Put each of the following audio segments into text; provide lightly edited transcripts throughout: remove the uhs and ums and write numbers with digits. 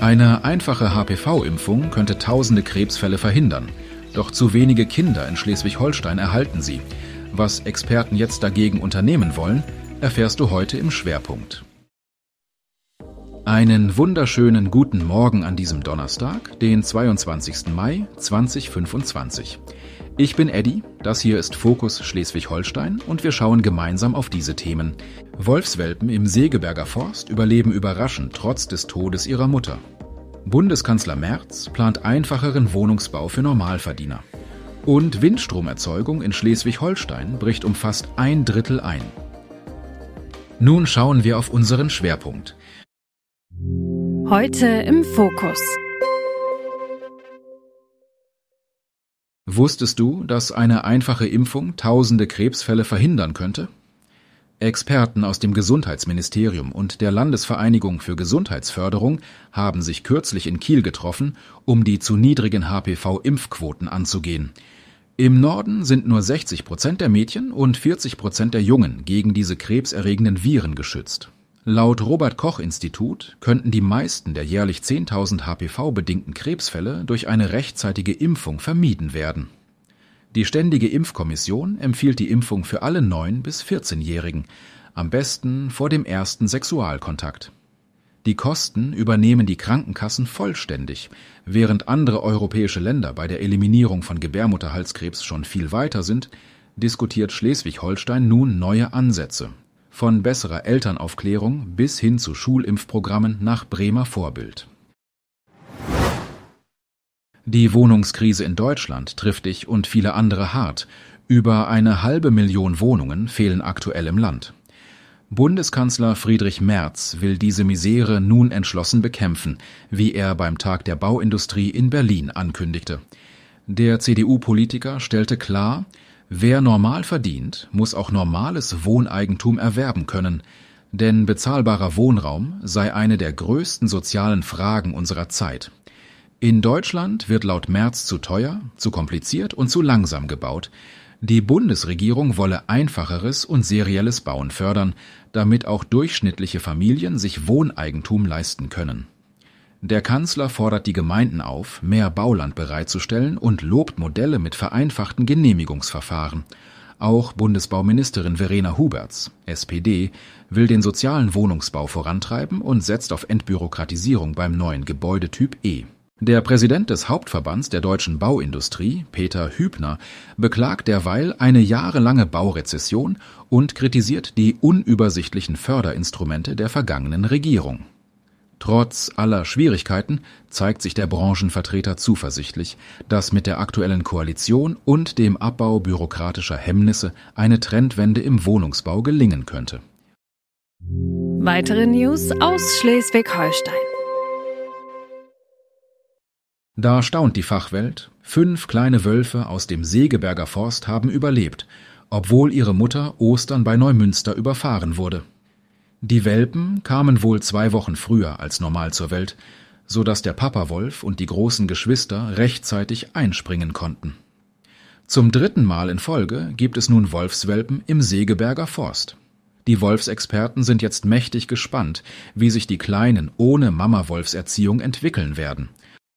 Eine einfache HPV-Impfung könnte tausende Krebsfälle verhindern. Doch zu wenige Kinder in Schleswig-Holstein erhalten sie. Was Experten jetzt dagegen unternehmen wollen, erfährst du heute im Schwerpunkt. Einen wunderschönen guten Morgen an diesem Donnerstag, den 22. Mai 2025. Ich bin Eddie, das hier ist Fokus Schleswig-Holstein und wir schauen gemeinsam auf diese Themen. Wolfswelpen im Segeberger Forst überleben überraschend trotz des Todes ihrer Mutter. Bundeskanzler Merz plant einfacheren Wohnungsbau für Normalverdiener. Und Windstromerzeugung in Schleswig-Holstein bricht um fast 1/3 ein. Nun schauen wir auf unseren Schwerpunkt. Heute im Fokus. Wusstest du, dass eine einfache Impfung tausende Krebsfälle verhindern könnte? Experten aus dem Gesundheitsministerium und der Landesvereinigung für Gesundheitsförderung haben sich kürzlich in Kiel getroffen, um die zu niedrigen HPV-Impfquoten anzugehen. Im Norden sind nur 60% der Mädchen und 40% der Jungen gegen diese krebserregenden Viren geschützt. Laut Robert-Koch-Institut könnten die meisten der jährlich 10.000 HPV-bedingten Krebsfälle durch eine rechtzeitige Impfung vermieden werden. Die Ständige Impfkommission empfiehlt die Impfung für alle 9- bis 14-Jährigen, am besten vor dem ersten Sexualkontakt. Die Kosten übernehmen die Krankenkassen vollständig. Während andere europäische Länder bei der Eliminierung von Gebärmutterhalskrebs schon viel weiter sind, diskutiert Schleswig-Holstein nun neue Ansätze. Von besserer Elternaufklärung bis hin zu Schulimpfprogrammen nach Bremer Vorbild. Die Wohnungskrise in Deutschland trifft dich und viele andere hart. Über 500.000 Wohnungen fehlen aktuell im Land. Bundeskanzler Friedrich Merz will diese Misere nun entschlossen bekämpfen, wie er beim Tag der Bauindustrie in Berlin ankündigte. Der CDU-Politiker stellte klar, wer normal verdient, muss auch normales Wohneigentum erwerben können, denn bezahlbarer Wohnraum sei eine der größten sozialen Fragen unserer Zeit. In Deutschland wird laut Merz zu teuer, zu kompliziert und zu langsam gebaut. Die Bundesregierung wolle einfacheres und serielles Bauen fördern, damit auch durchschnittliche Familien sich Wohneigentum leisten können. Der Kanzler fordert die Gemeinden auf, mehr Bauland bereitzustellen und lobt Modelle mit vereinfachten Genehmigungsverfahren. Auch Bundesbauministerin Verena Huberts, SPD, will den sozialen Wohnungsbau vorantreiben und setzt auf Entbürokratisierung beim neuen Gebäudetyp E. Der Präsident des Hauptverbands der deutschen Bauindustrie, Peter Hübner, beklagt derweil eine jahrelange Baurezession und kritisiert die unübersichtlichen Förderinstrumente der vergangenen Regierung. Trotz aller Schwierigkeiten zeigt sich der Branchenvertreter zuversichtlich, dass mit der aktuellen Koalition und dem Abbau bürokratischer Hemmnisse eine Trendwende im Wohnungsbau gelingen könnte. Weitere News aus Schleswig-Holstein. Da staunt die Fachwelt. 5 kleine Wölfe aus dem Segeberger Forst haben überlebt, obwohl ihre Mutter Ostern bei Neumünster überfahren wurde. Die Welpen kamen wohl 2 Wochen früher als normal zur Welt, so dass der Papawolf und die großen Geschwister rechtzeitig einspringen konnten. Zum 3. Mal in Folge gibt es nun Wolfswelpen im Segeberger Forst. Die Wolfsexperten sind jetzt mächtig gespannt, wie sich die Kleinen ohne Mama-Wolfserziehung entwickeln werden.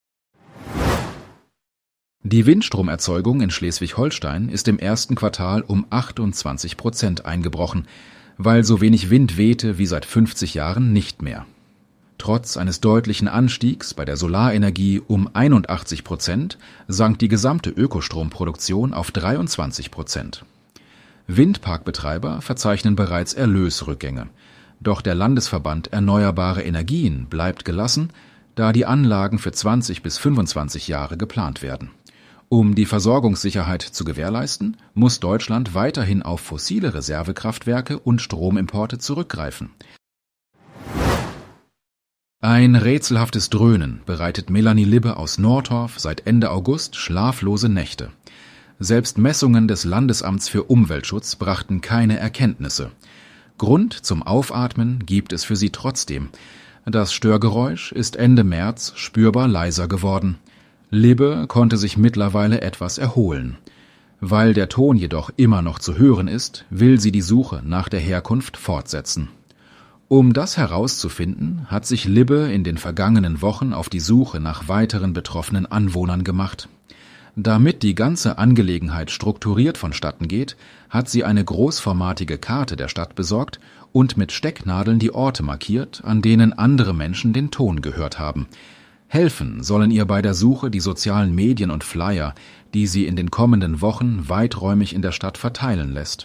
Die Windstromerzeugung in Schleswig-Holstein ist im ersten Quartal um 28% eingebrochen, weil so wenig Wind wehte wie seit 50 Jahren nicht mehr. Trotz eines deutlichen Anstiegs bei der Solarenergie um 81% sank die gesamte Ökostromproduktion auf 23%. Windparkbetreiber verzeichnen bereits Erlösrückgänge. Doch der Landesverband Erneuerbare Energien bleibt gelassen, da die Anlagen für 20 bis 25 Jahre geplant werden. Um die Versorgungssicherheit zu gewährleisten, muss Deutschland weiterhin auf fossile Reservekraftwerke und Stromimporte zurückgreifen. Ein rätselhaftes Dröhnen bereitet Melanie Libbe aus Nordhorf seit Ende August schlaflose Nächte. Selbst Messungen des Landesamts für Umweltschutz brachten keine Erkenntnisse. Grund zum Aufatmen gibt es für sie trotzdem. Das Störgeräusch ist Ende März spürbar leiser geworden. Libbe konnte sich mittlerweile etwas erholen. Weil der Ton jedoch immer noch zu hören ist, will sie die Suche nach der Herkunft fortsetzen. Um das herauszufinden, hat sich Libbe in den vergangenen Wochen auf die Suche nach weiteren betroffenen Anwohnern gemacht. Damit die ganze Angelegenheit strukturiert vonstatten geht, hat sie eine großformatige Karte der Stadt besorgt und mit Stecknadeln die Orte markiert, an denen andere Menschen den Ton gehört haben. Helfen sollen ihr bei der Suche die sozialen Medien und Flyer, die sie in den kommenden Wochen weiträumig in der Stadt verteilen lässt.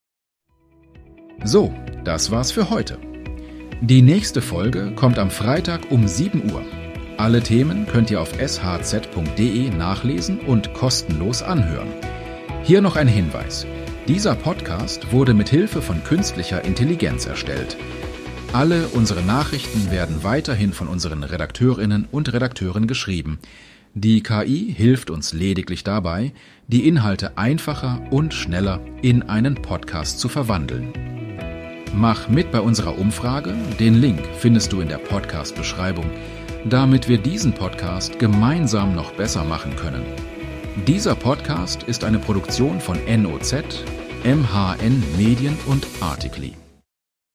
So, das war's für heute. Die nächste Folge kommt am Freitag um 7 Uhr. Alle Themen könnt ihr auf shz.de nachlesen und kostenlos anhören. Hier noch ein Hinweis. Dieser Podcast wurde mit Hilfe von künstlicher Intelligenz erstellt. Alle unsere Nachrichten werden weiterhin von unseren Redakteurinnen und Redakteuren geschrieben. Die KI hilft uns lediglich dabei, die Inhalte einfacher und schneller in einen Podcast zu verwandeln. Mach mit bei unserer Umfrage, den Link findest du in der Podcast-Beschreibung, damit wir diesen Podcast gemeinsam noch besser machen können. Dieser Podcast ist eine Produktion von NOZ, MHN Medien und Articly.